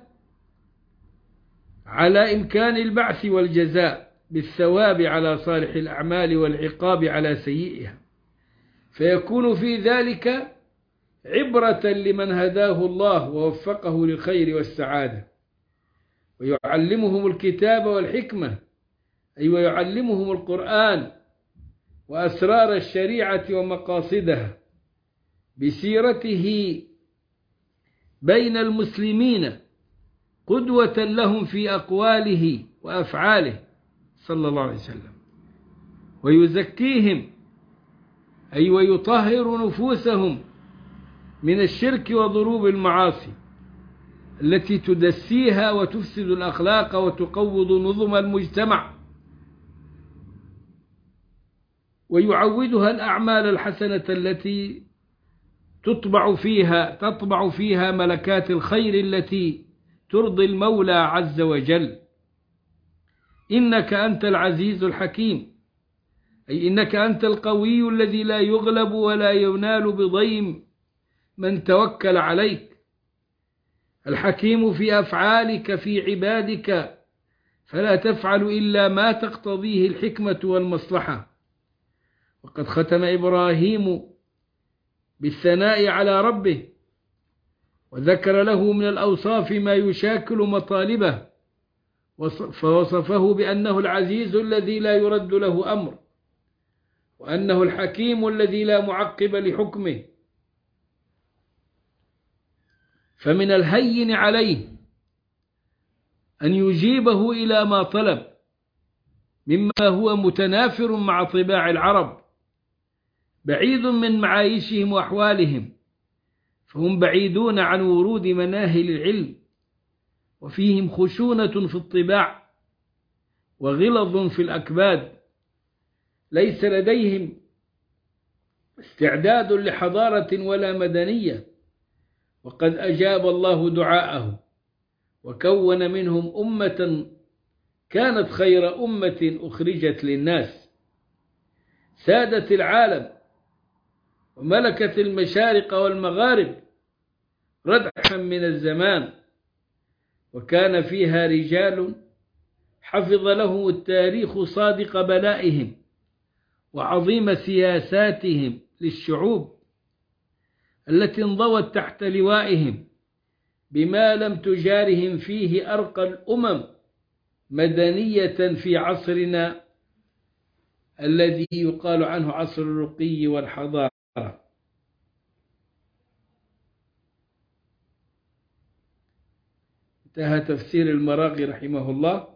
على إمكان البعث والجزاء بالثواب على صالح الأعمال والعقاب على سيئها، فيكون في ذلك عبرة لمن هداه الله ووفقه للخير والسعادة. ويعلمهم الكتاب والحكمة، أي ويعلمهم القرآن وأسرار الشريعة ومقاصدها بسيرته بين المسلمين، قدوة لهم في أقواله وأفعاله صلى الله عليه وسلم. ويزكيهم، أي ويطهر نفوسهم من الشرك وضروب المعاصي التي تدسيها وتفسد الأخلاق وتقوض نظم المجتمع، ويعودها الأعمال الحسنة التي تطبع فيها تطبع فيها ملكات الخير التي ترضي المولى عز وجل. إنك أنت العزيز الحكيم، أي إنك أنت القوي الذي لا يغلب ولا ينال بضيم من توكل عليك، الحكيم في أفعالك في عبادك، فلا تفعل إلا ما تقتضيه الحكمة والمصلحة. وقد ختم إبراهيم بالثناء على ربه، وذكر له من الأوصاف ما يشاكل مطالبه، فوصفه بأنه العزيز الذي لا يرد له أمر، وأنه الحكيم الذي لا معقب لحكمه. فمن الهين عليه أن يجيبه إلى ما طلب، مما هو متنافر مع طباع العرب، بعيد من معايشهم وأحوالهم، فهم بعيدون عن ورود مناهل العلم، وفيهم خشونة في الطباع وغلظ في الأكباد، ليس لديهم استعداد لحضارة ولا مدنية. وقد أجاب الله دعاءه وكون منهم أمة كانت خير أمة أخرجت للناس. سادت العالم وملكت المشارق والمغارب ردحا من الزمان، وكان فيها رجال حفظ لهم التاريخ صادق بلائهم وعظيم سياساتهم للشعوب التي انضوت تحت لوائهم بما لم تجارهم فيه أرقى الأمم مدنية في عصرنا الذي يقال عنه عصر الرقي والحضارة. انتهى تفسير المراغي رحمه الله.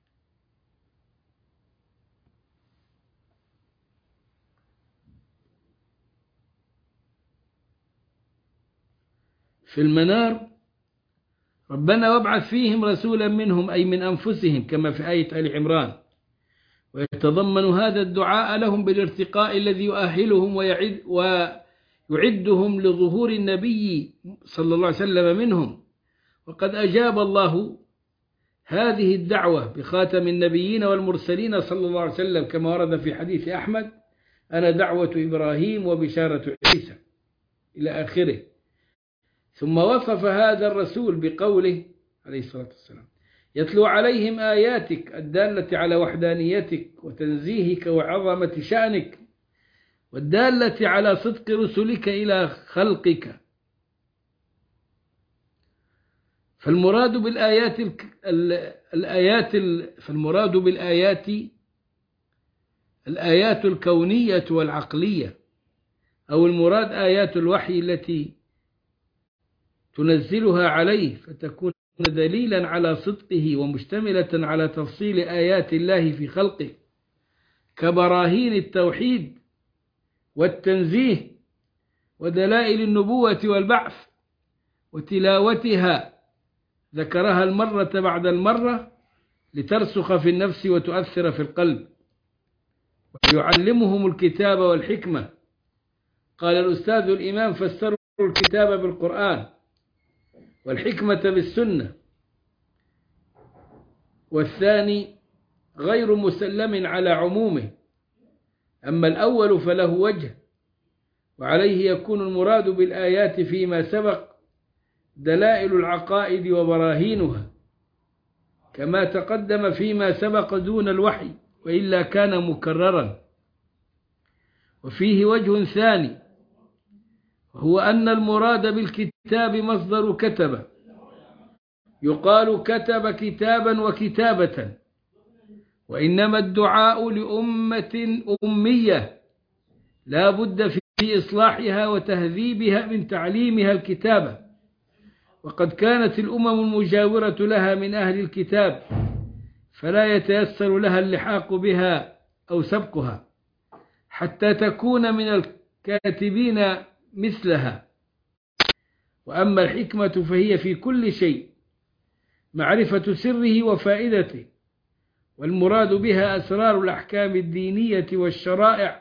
في المنار: ربنا وابعث فيهم رسولا منهم أي من أنفسهم كما في آية آل عمران، ويتضمن هذا الدعاء لهم بالارتقاء الذي يؤهلهم ويعد ويعدهم لظهور النبي صلى الله عليه وسلم منهم. وقد أجاب الله هذه الدعوة بخاتم النبيين والمرسلين صلى الله عليه وسلم كما ورد في حديث أحمد: أنا دعوة إبراهيم وبشارة عيسى إلى آخره. ثم وصف هذا الرسول بقوله عليه الصلاة والسلام: يتلو عليهم آياتك الدالة على وحدانيتك وتنزيهك وعظمة شأنك والدالة على صدق رسلك إلى خلقك. فالمراد بالآيات الآيات فالمراد بالآيات الآيات الكونية والعقلية، أو المراد آيات الوحي التي تنزلها عليه فتكون دليلا على صدقه ومشتملة على تفصيل آيات الله في خلقه كبراهين التوحيد والتنزيه ودلائل النبوة والبعث. وتلاوتها ذكرها المرة بعد المرة لترسخ في النفس وتؤثر في القلب. ويعلمهم الكتاب والحكمة. قال الأستاذ الإمام: فسروا الكتاب بالقرآن والحكمة بالسنة. والثاني غير مسلم على عمومه، أما الأول فله وجه، وعليه يكون المراد بالآيات فيما سبق دلائل العقائد وبراهينها كما تقدم فيما سبق دون الوحي، وإلا كان مكررا. وفيه وجه ثاني، وهو أن المراد بالكتاب مصدر كتب، يقال كتب كتابا وكتابة، وإنما الدعاء لأمة أمية لا بد في إصلاحها وتهذيبها من تعليمها الكتابة. وقد كانت الأمم المجاورة لها من أهل الكتاب فلا يتيسر لها اللحاق بها أو سبقها حتى تكون من الكاتبين مثلها. وأما الحكمة فهي في كل شيء معرفة سره وفائدته، والمراد بها أسرار الأحكام الدينية والشرائع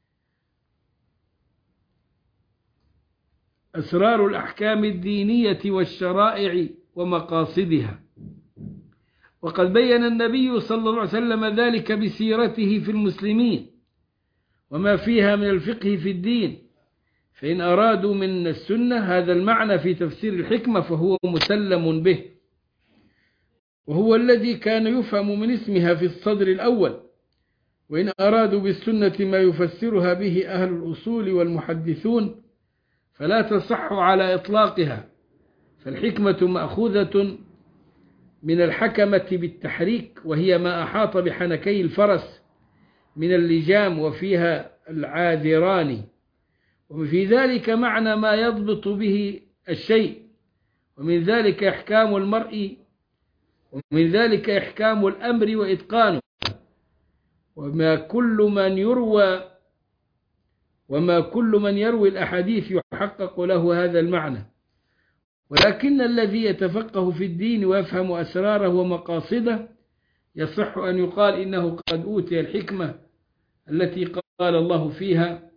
أسرار الأحكام الدينية والشرائع ومقاصدها. وقد بين النبي صلى الله عليه وسلم ذلك بسيرته في المسلمين وما فيها من الفقه في الدين. فإن أرادوا من السنة هذا المعنى في تفسير الحكمة فهو مسلم به، وهو الذي كان يفهم من اسمها في الصدر الأول. وإن أرادوا بالسنة ما يفسرها به أهل الأصول والمحدثون فلا تصح على إطلاقها، فالحكمة مأخوذة من الحكمة بالتحريك، وهي ما أحاط بحنكي الفرس من اللجام وفيها العاذران، وفي ذلك معنى ما يضبط به الشيء، ومن ذلك إحكام المرء ومن ذلك إحكام الأمر وإتقانه. وما كل من يروى وما كل من يروي الأحاديث يحقق له هذا المعنى، ولكن الذي يتفقه في الدين ويفهم أسراره ومقاصده يصح أن يقال إنه قد أوتي الحكمة التي قال الله فيها: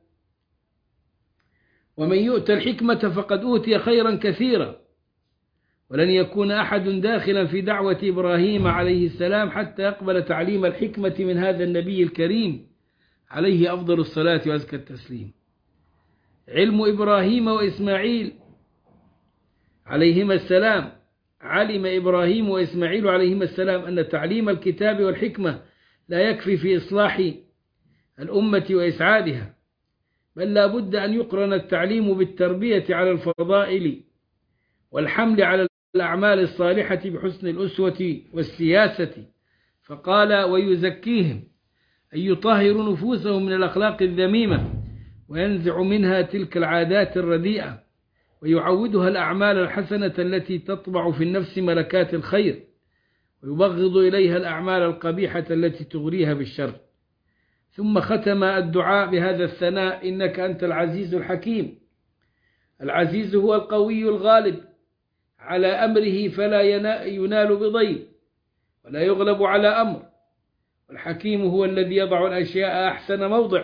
ومن يؤت الحكمة فقد أوتي خيرا كثيرا. ولن يكون أحد داخلا في دعوة إبراهيم عليه السلام حتى يقبل تعليم الحكمة من هذا النبي الكريم عليه أفضل الصلاة وأزكى التسليم. علم إبراهيم وإسماعيل عليهما السلام. علم إبراهيم وإسماعيل عليهما السلام أن تعليم الكتاب والحكمة لا يكفي في إصلاح الأمة وإسعادها، بل لا بد أن يقرن التعليم بالتربية على الفضائل والحمل على الأعمال الصالحة بحسن الأسوة والسياسة. فقال ويزكيهم، أن يطهر نفوسهم من الأخلاق الذميمة وينزع منها تلك العادات الرديئة ويعودها الأعمال الحسنة التي تطبع في النفس ملكات الخير ويبغض إليها الأعمال القبيحة التي تغريها بالشر. ثم ختم الدعاء بهذا الثناء: إنك أنت العزيز الحكيم. العزيز هو القوي الغالب على أمره فلا ينال بضير ولا يغلب على أمر. والحكيم هو الذي يضع الأشياء أحسن موضع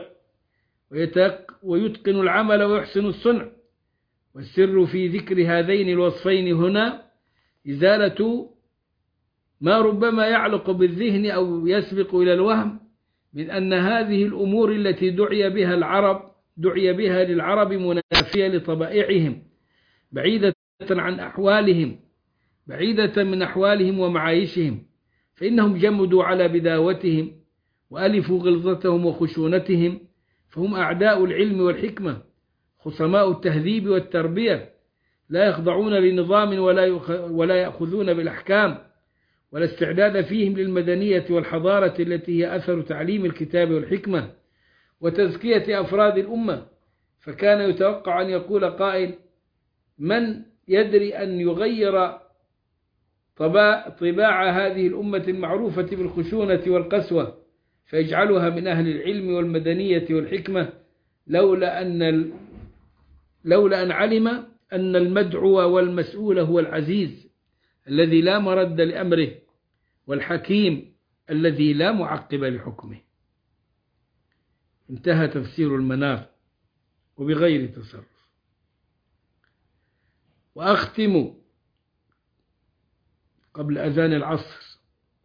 ويتقن العمل ويحسن الصنع. والسر في ذكر هذين الوصفين هنا إزالة ما ربما يعلق بالذهن أو يسبق إلى الوهم من أن هذه الأمور التي دعي بها العرب دعي بها للعرب منافية لطبائعهم، بعيدة عن أحوالهم بعيدة من أحوالهم ومعايشهم، فإنهم جمدوا على بداوتهم وألفوا غلظتهم وخشونتهم، فهم أعداء العلم والحكمة، خصماء التهذيب والتربية، لا يخضعون لنظام ولا ولا يأخذون بالأحكام، ولا استعداد فيهم للمدنية والحضارة التي هي أثر تعليم الكتاب والحكمة وتزكية أفراد الأمة. فكان يتوقع أن يقول قائل: من يدري أن يغير طباع هذه الأمة المعروفة بالخشونة والقسوة فيجعلها من أهل العلم والمدنية والحكمة، لولا أن لولا أن علم أن المدعو والمسؤول هو العزيز الذي لا مرد لأمره، والحكيم الذي لا معقب لحكمه. انتهى تفسير المنار وبغير تصرف. وأختم قبل أذان العصر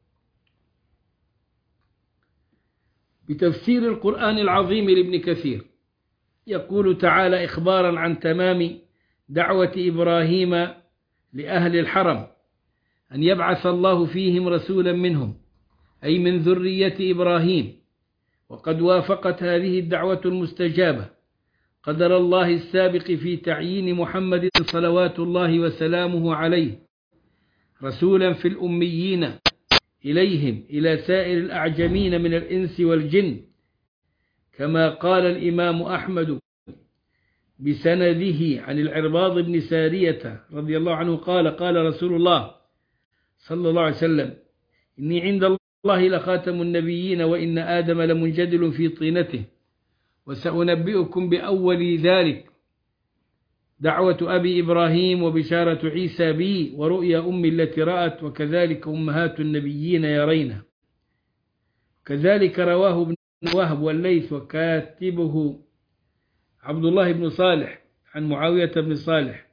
بتفسير القرآن العظيم لابن كثير. يقول تعالى إخبارا عن تمام دعوة إبراهيم لأهل الحرم أن يبعث الله فيهم رسولا منهم، أي من ذرية إبراهيم. وقد وافقت هذه الدعوة المستجابة قدر الله السابق في تعيين محمد صلوات الله وسلامه عليه رسولا في الأميين إليهم إلى سائر الأعجمين من الإنس والجن، كما قال الإمام أحمد بسنده عن العرباض بن سارية رضي الله عنه قال: قال رسول الله صلى الله عليه وسلم: إني عند الله لخاتم النبيين وإن آدم لمنجدل في طينته، وسأنبئكم بأول ذلك دعوة أبي إبراهيم وبشارة عيسى بي ورؤيا أمي التي رأت، وكذلك أمهات النبيين يرينا. كذلك رواه ابن وهب والليث وكاتبه عبد الله بن صالح عن معاوية بن صالح،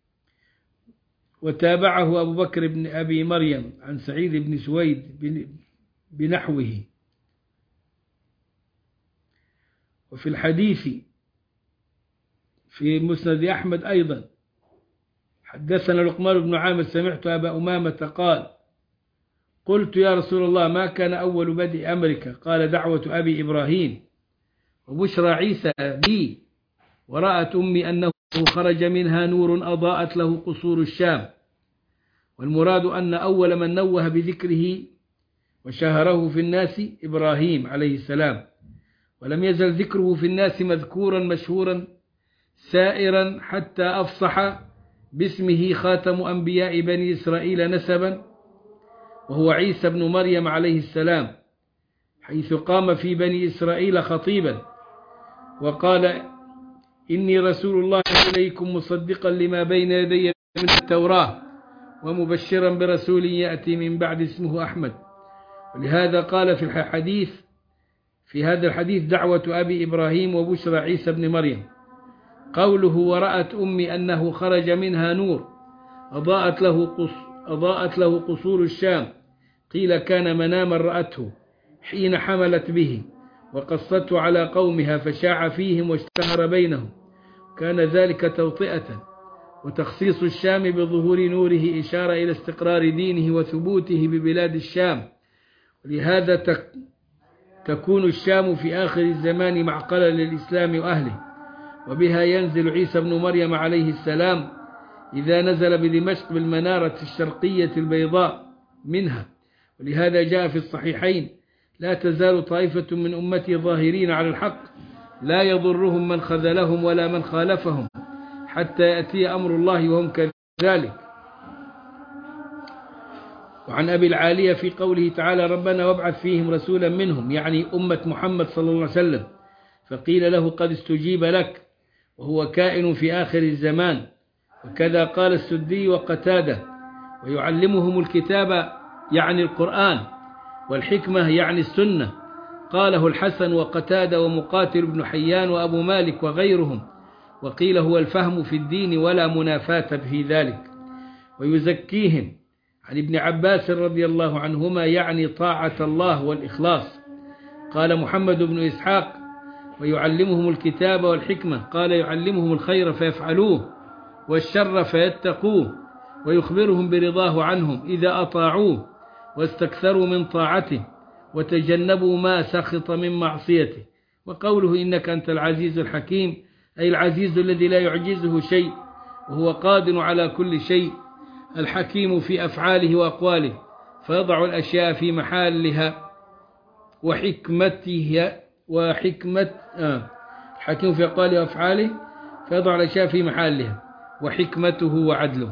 وتابعه أبو بكر بن أبي مريم عن سعيد بن سويد بنحوه. وفي الحديث في مسند أحمد أيضا: حدثنا لقمان بن عامر سمعت أبا أمامة قال: قلت يا رسول الله ما كان أول بدء أمرك؟ قال: دعوة أبي إبراهيم وبشرى عيسى بي ورأت أمي أنه خرج منها نور أضاءت له قصور الشام. والمراد أن أول من نوه بذكره وشهره في الناس إبراهيم عليه السلام، ولم يزل ذكره في الناس مذكورا مشهورا سائرا حتى أفصح باسمه خاتم أنبياء بني إسرائيل نسبا، وهو عيسى بن مريم عليه السلام، حيث قام في بني إسرائيل خطيبا وقال: إني رسول الله إليكم مصدقا لما بين يدي من التوراة ومبشرا برسول يأتي من بعد اسمه أحمد. ولهذا قال في الحديث في هذا الحديث دعوة أبي إبراهيم وبشرى عيسى بن مريم. قوله ورأت أمي أنه خرج منها نور أضاءت له, قص أضاءت له قصور الشام، قيل كان مناما رأته حين حملت به، وقصته على قومها فشاع فيهم واشتهر بينهم، كان ذلك توطئة. وتخصيص الشام بظهور نوره إشارة إلى استقرار دينه وثبوته ببلاد الشام، ولهذا تكون الشام في آخر الزمان معقلا للإسلام وأهله، وبها ينزل عيسى بن مريم عليه السلام إذا نزل بدمشق بالمنارة الشرقية البيضاء منها. ولهذا جاء في الصحيحين: لا تزال طائفة من أمتي ظاهرين على الحق لا يضرهم من خذلهم ولا من خالفهم حتى يأتي أمر الله وهم كذلك. وعن أبي العالية في قوله تعالى: ربنا وابعث فيهم رسولا منهم، يعني أمة محمد صلى الله عليه وسلم، فقيل له: قد استجيب لك، وهو كائن في آخر الزمان. وكذا قال السدي وقتادة: ويعلمهم الكتاب يعني القرآن، والحكمة يعني السنة. قاله الحسن وقتادة ومقاتل بن حيان وأبو مالك وغيرهم. وقيل هو الفهم في الدين ولا منافاة في ذلك. ويزكيهم عن ابن عباس رضي الله عنهما يعني طاعة الله والإخلاص. قال محمد بن إسحاق: ويعلمهم الكتاب والحكمة، قال يعلمهم الخير فيفعلوه والشر فيتقوه، ويخبرهم برضاه عنهم إذا أطاعوه واستكثروا من طاعته وتجنبوا ما سخط من معصيته. وقوله إنك أنت العزيز الحكيم، أي العزيز الذي لا يعجزه شيء وهو قادر على كل شيء، الحكيم في أفعاله وأقواله فيضع الأشياء في محلها وحكمته وحكمة آه الحكيم في أقواله وأفعاله فيضع الأشياء في محلها وحكمته وعدله.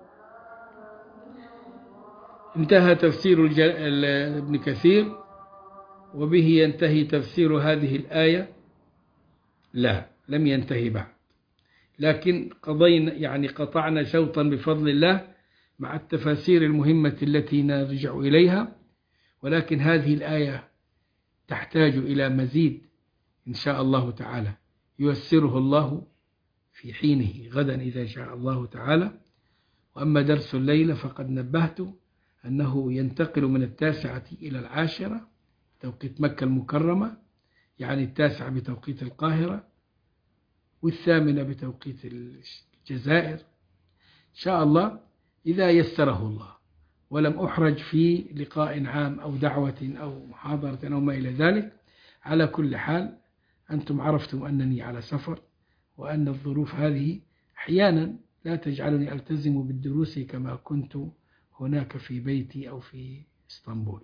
انتهى تفسير ابن كثير، وبه ينتهي تفسير هذه الآية. لا، لم ينتهي بعد، لكن قضينا يعني قطعنا شوطا بفضل الله مع التفاسير المهمة التي نرجع إليها، ولكن هذه الآية تحتاج إلى مزيد إن شاء الله تعالى، ييسره الله في حينه غدا إذا شاء الله تعالى. وأما درس الليلة فقد نبهت أنه ينتقل من التاسعة إلى العاشرة توقيت مكة المكرمة، يعني التاسعة بتوقيت القاهرة والثامنة بتوقيت الجزائر إن شاء الله إذا يسره الله، ولم أحرج في لقاء عام أو دعوة أو محاضرة أو ما إلى ذلك. على كل حال أنتم عرفتم أنني على سفر، وأن الظروف هذه أحيانا لا تجعلني ألتزم بالدروس كما كنت هناك في بيتي أو في اسطنبول.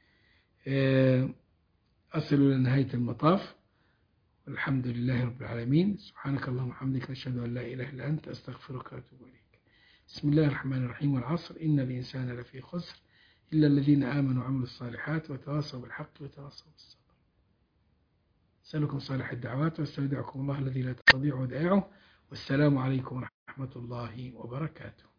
أصل إلى نهاية المطاف، والحمد لله رب العالمين. سبحانك اللهم وبحمدك، نشهد أن لا إله إلا أنت، أستغفرك وأتوب إليك. بسم الله الرحمن الرحيم. والعصر إن الإنسان لفي خسر إلا الذين آمنوا وعملوا الصالحات وتواصوا بالحق وتواصوا بالصبر. أسألكم صالح الدعوات واستودعكم الله الذي لا تضيع ودائعه، والسلام عليكم ورحمة الله وبركاته.